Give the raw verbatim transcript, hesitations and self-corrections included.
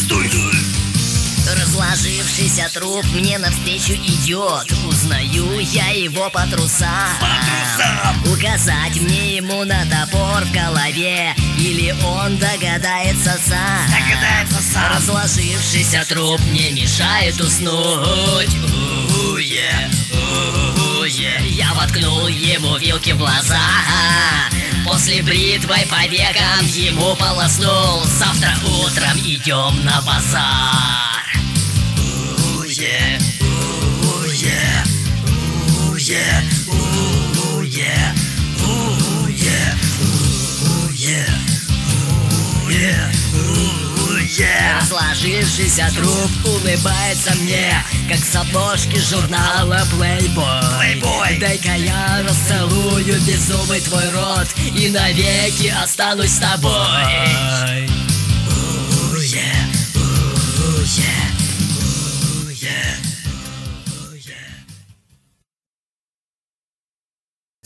Стой! Разложившийся труп мне навстречу идет. Узнаю я его по трусам. По трусам. Указать мне ему на топор в голове, или он догадается сам. Догадается сам. Разложившийся труп мне мешает уснуть. У-у-е, у-у-е. Я воткнул ему вилки в глаза, после бритвой по векам ему полоснул. Завтра утром идем на базар. Уе, уе, уе, уе, уе, уе, уе, уе. Разложившийся труп улыбается мне, как с обложки журнала Playboy. Playboy. Дай-ка я расцелую беззубый твой рот и навеки останусь с тобой. Уе, уе.